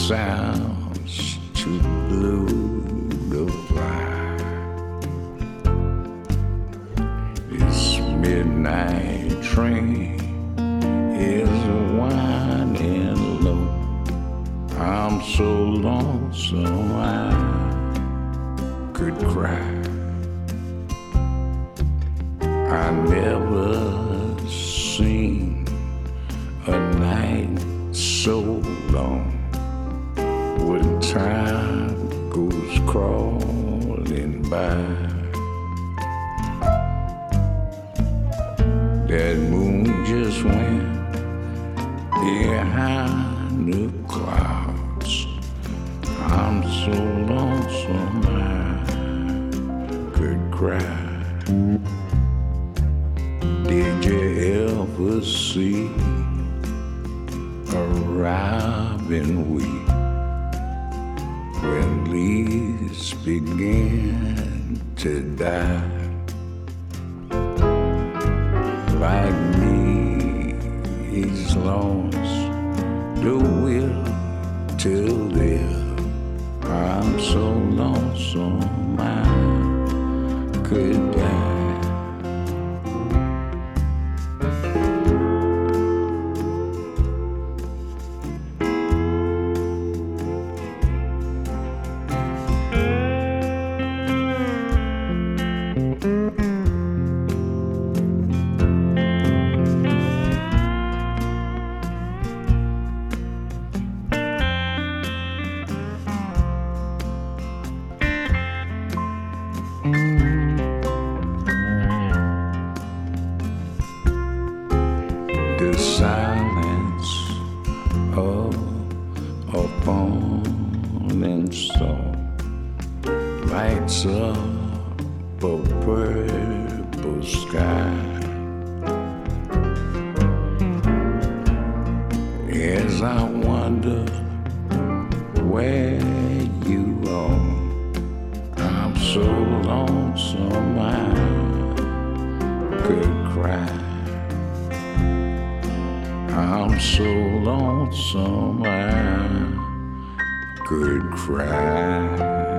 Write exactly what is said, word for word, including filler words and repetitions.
sounds too blue to fly. This midnight train is winding low. I'm so lonesome I could cry. I never seen a night so long when time goes crawling by. That moon just went behind the clouds. I'm so lonesome I could cry. Did you ever see a robin weep when leaves begin to die? Like me, he's lost the will to live. I'm so lonesome I could die. The silence of a falling storm lights up a purple sky. As I wonder where you are, I'm so lonesome I could cry. I'm so lonesome I could cry.